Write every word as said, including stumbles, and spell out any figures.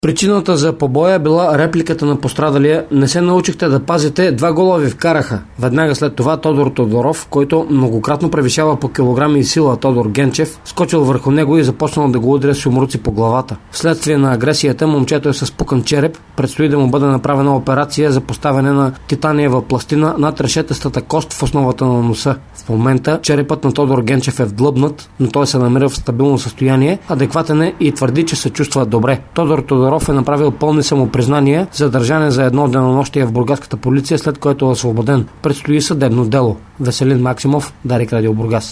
Причината за побоя била репликата на пострадалия: "Не се научихте да пазите, два гола ви вкараха." Веднага след това Тодор Тодоров, който многократно превишава по килограми и сила Тодор Генчев, скочил върху него и започнал да го удря с юмруци по главата. Вследствие на агресията момчето е с пукан череп, предстои да му бъде направена операция за поставяне на титаниева пластина над решетестата кост в основата на носа. В момента черепът на Тодор Генчев е вдлъбнат, но той се намира в стабилно състояние, адекватен е и твърди, че се чувства добре. Тодор Тодоров е направил пълни самопризнания, задържан е за едно денонощие в бургаската полиция, след което е освободен. Предстои съдебно дело. Веселин Максимов, Дарик Радио Бургас.